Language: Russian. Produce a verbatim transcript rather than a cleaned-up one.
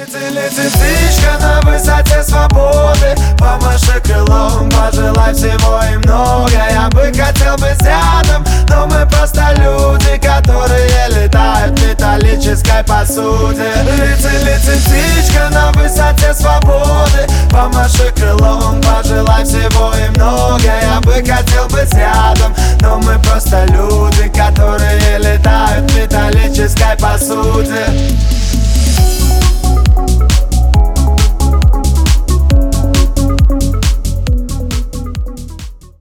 Летит птичка на высоте свободы, помаши крылом, пожелай всего и много. Я бы хотел быть рядом, но мы просто люди, которые летают в металлической посуде. Летит, летит птичка на высоте свободы, помаши крылом, пожелай всего и много. Я бы хотел быть рядом, но мы просто люди, которые летают в металлической посуде.